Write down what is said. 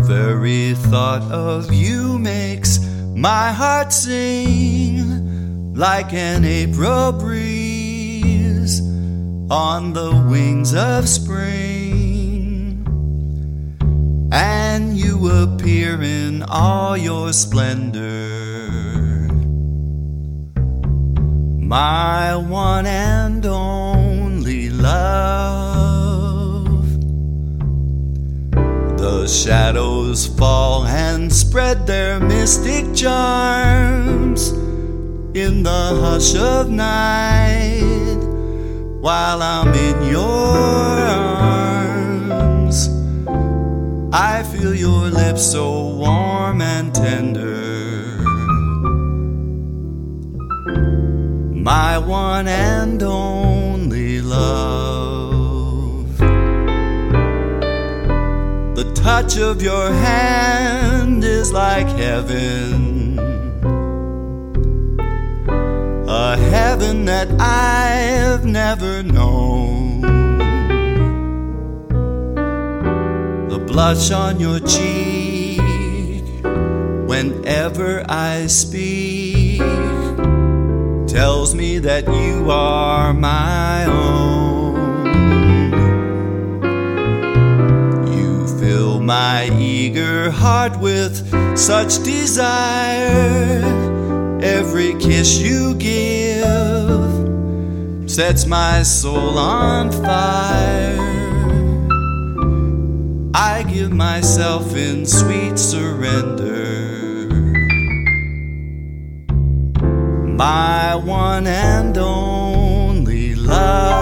Very thought of you makes my heart sing like an April breeze on the wings of spring. And you appear in all your splendor, my one and only love. The shadows fall and spread their mystic charms in the hush of night, while I'm in your arms. I feel your lips so warm and tender, my one and only love. The touch of your hand is like heaven, a heaven that I've never known. The blush on your cheek whenever I speak tells me that you are my own. You fill my eager heart with such desire. Every kiss you give sets my soul on fire. I give myself in sweet surrender, my one and only love.